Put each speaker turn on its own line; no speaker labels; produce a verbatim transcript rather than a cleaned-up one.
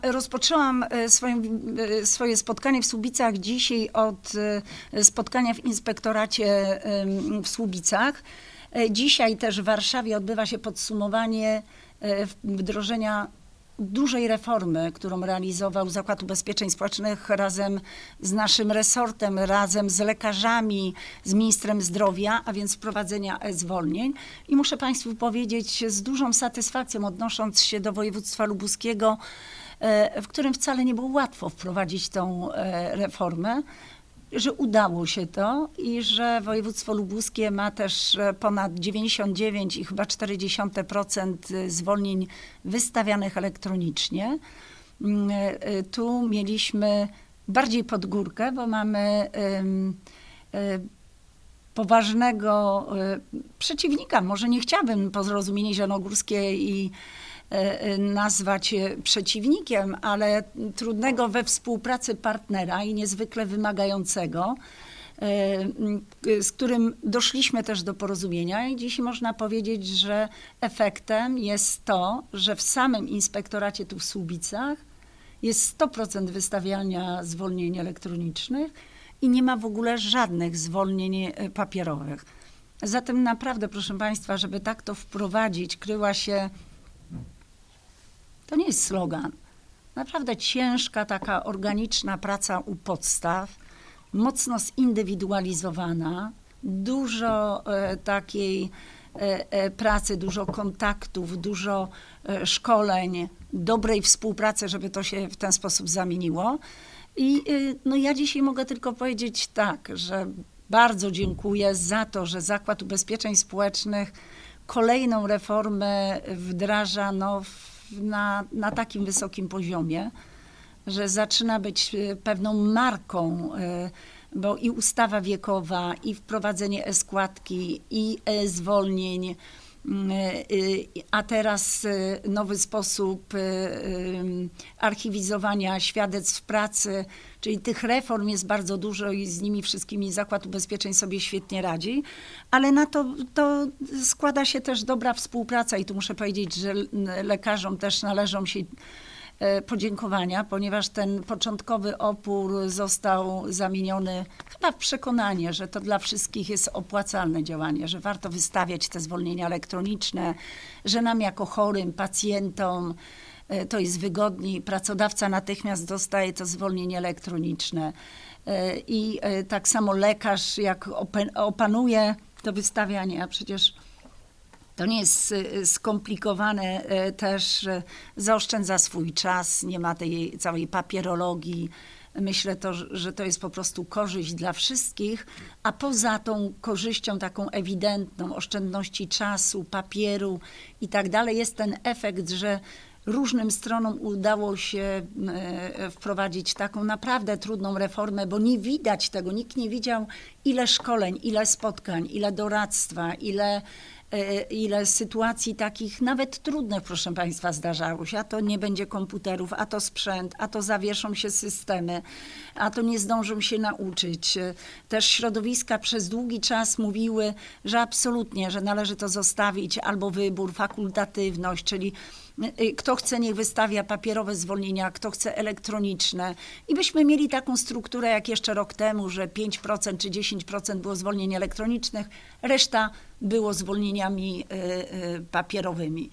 Rozpoczęłam swoje, swoje spotkanie w Słubicach dzisiaj od spotkania w inspektoracie w Słubicach. Dzisiaj też w Warszawie odbywa się podsumowanie wdrożenia dużej reformy, którą realizował Zakład Ubezpieczeń Społecznych razem z naszym resortem, razem z lekarzami, z ministrem zdrowia, a więc wprowadzenia e-zwolnień. I muszę Państwu powiedzieć z dużą satysfakcją, odnosząc się do województwa lubuskiego, w którym wcale nie było łatwo wprowadzić tą reformę, że udało się to i że województwo lubuskie ma też ponad dziewięćdziesiąt dziewięć i chyba czterdzieści procent zwolnień wystawianych elektronicznie. Tu mieliśmy bardziej pod górkę, bo mamy poważnego przeciwnika. Może nie chciałabym po Zrozumienie Zielonogórskie i nazwać przeciwnikiem, ale trudnego we współpracy partnera i niezwykle wymagającego, z którym doszliśmy też do porozumienia i dziś można powiedzieć, że efektem jest to, że w samym inspektoracie tu w Słubicach jest sto procent wystawiania zwolnień elektronicznych i nie ma w ogóle żadnych zwolnień papierowych. Zatem naprawdę, proszę Państwa, żeby tak to wprowadzić, kryła się. To nie jest slogan. Naprawdę ciężka, taka organiczna praca u podstaw, mocno zindywidualizowana, dużo e, takiej e, e, pracy, dużo kontaktów, dużo e, szkoleń, dobrej współpracy, żeby to się w ten sposób zamieniło. I e, no ja dzisiaj mogę tylko powiedzieć tak, że bardzo dziękuję za to, że Zakład Ubezpieczeń Społecznych kolejną reformę wdraża no, w Na, na takim wysokim poziomie, że zaczyna być pewną marką, bo i ustawa wiekowa, i wprowadzenie e-składki, i e-zwolnień, a teraz nowy sposób archiwizowania świadectw pracy, czyli tych reform jest bardzo dużo i z nimi wszystkimi Zakład Ubezpieczeń sobie świetnie radzi, ale na to, to składa się też dobra współpraca i tu muszę powiedzieć, że lekarzom też należą się podziękowania, ponieważ ten początkowy opór został zamieniony chyba w przekonanie, że to dla wszystkich jest opłacalne działanie, że warto wystawiać te zwolnienia elektroniczne, że nam jako chorym, pacjentom to jest wygodniej, pracodawca natychmiast dostaje to zwolnienie elektroniczne i tak samo lekarz jak opanuje to wystawianie, a przecież to nie jest skomplikowane też, zaoszczędza swój czas, nie ma tej całej papierologii. Myślę, to, że to jest po prostu korzyść dla wszystkich, a poza tą korzyścią taką ewidentną, oszczędności czasu, papieru i tak dalej, jest ten efekt, że różnym stronom udało się wprowadzić taką naprawdę trudną reformę, bo nie widać tego, nikt nie widział, ile szkoleń, ile spotkań, ile doradztwa, ile ile sytuacji takich nawet trudnych, proszę Państwa, zdarzało się, a to nie będzie komputerów, a to sprzęt, a to zawieszą się systemy, a to nie zdążą się nauczyć. Też środowiska przez długi czas mówiły, że absolutnie, że należy to zostawić albo wybór, fakultatywność, czyli kto chce, niech wystawia papierowe zwolnienia, kto chce elektroniczne. I byśmy mieli taką strukturę jak jeszcze rok temu, że pięć procent czy dziesięć procent było zwolnień elektronicznych, reszta było zwolnieniami papierowymi.